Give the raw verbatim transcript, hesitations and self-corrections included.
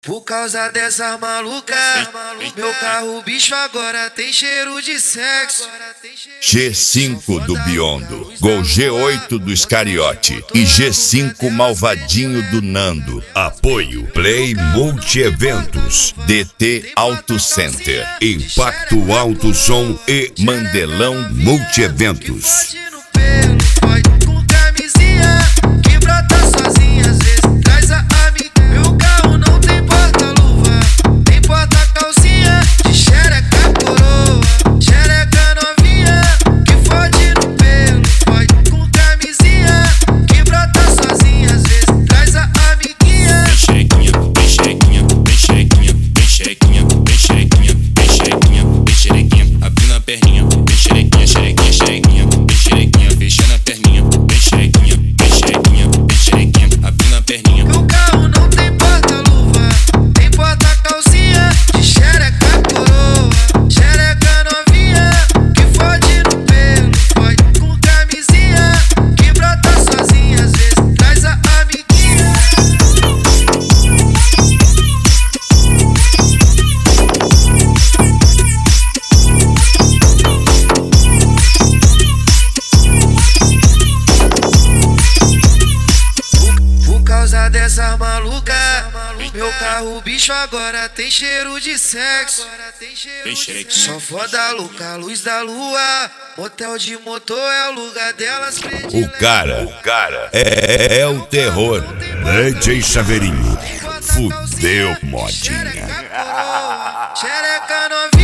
Por causa dessa maluca, meu carro bicho agora tem cheiro de sexo. G cinco do Biondo, Gol G oito do Iscariote e G cinco Malvadinho do Nando. Apoio Play Multi-Eventos, D T Auto Center, Impacto Alto Som e Mandelão Multi-Eventos. Com camisinha que brota sozinha, às vezes traz a amiga. Meu carro não tem porta-luva, tem porta-calcinha de xereca coroa, xereca novinha que fode no pelo. Fode com camisinha que brota sozinha, às vezes traz a amiguinha. Vem xerequinha, vem xerequinha, vem xerequinha, vem xerequinha, vem xerequinha, vem xerequinha, vem xerequinha, abrindo a perninha, vem xerequinha, xerequinha, xerequinha, vem xerequinha, fechando a perninha, vem xerequinha, vem xerequinha, vem xerequinha, abrindo a perninha. Meu carro não tem porta-luva, tem porta-calcinha de xereca coroa, xereca novinha que fode no pelo. Fode com camisinha que brota sozinha, às vezes traz a amiguinha. Por causa dessa maluca, meu carro bicho agora tem cheiro de sexo. Vem xerequinha. Só foda louca, luz da lua, motel de motor é o lugar delas predileto. O cara, o cara é, é o terror. D J Chaveirinho, fudeu modinha. Xereca novinha.